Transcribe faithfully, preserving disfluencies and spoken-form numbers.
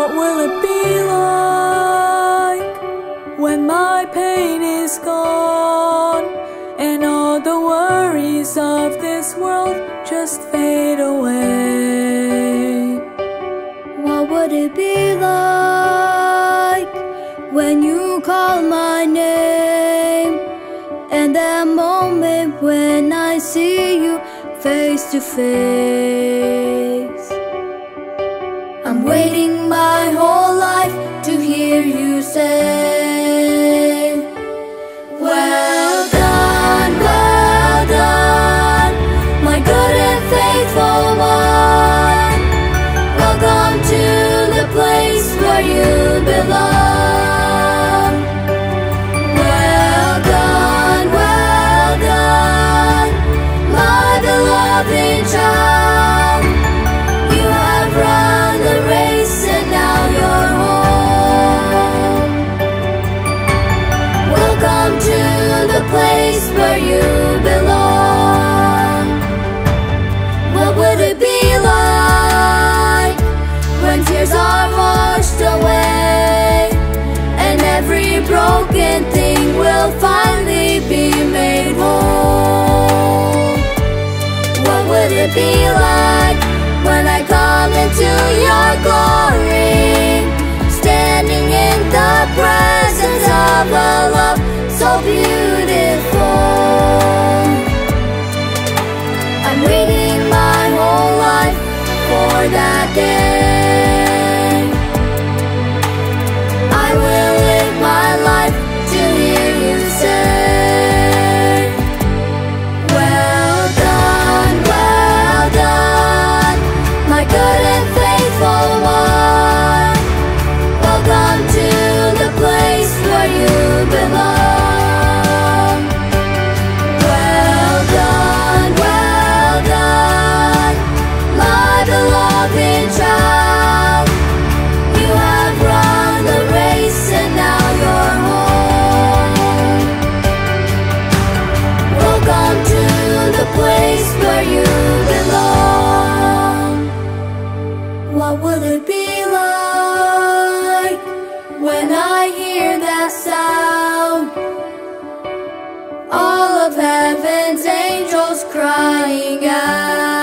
What will it be like when my pain is gone and all the worries of this world just fade away? What would it be like when you call my name, and that moment when I see you face to face? I'm waiting my whole life to hear you say, well done, well done, my good and faithful one. Welcome to the place where you belong. Well done, well done, my beloved child. You have run the race and now you're home. Welcome to the place where you belong. What would it be like when tears are washed away and every broken thing will finally be made whole? What would it be like when I come into your glory, standing in the presence of a love so beautiful? I'm waiting my whole life for that day. I will live my life to hear you say, well done, well done, my good and faithful one. Welcome to the place where you belong. Well done, well done, my beloved child. You have run the race and now you're home. Welcome to the place where you belong. What will it be like when I hear that sound? All of heaven's angels crying out.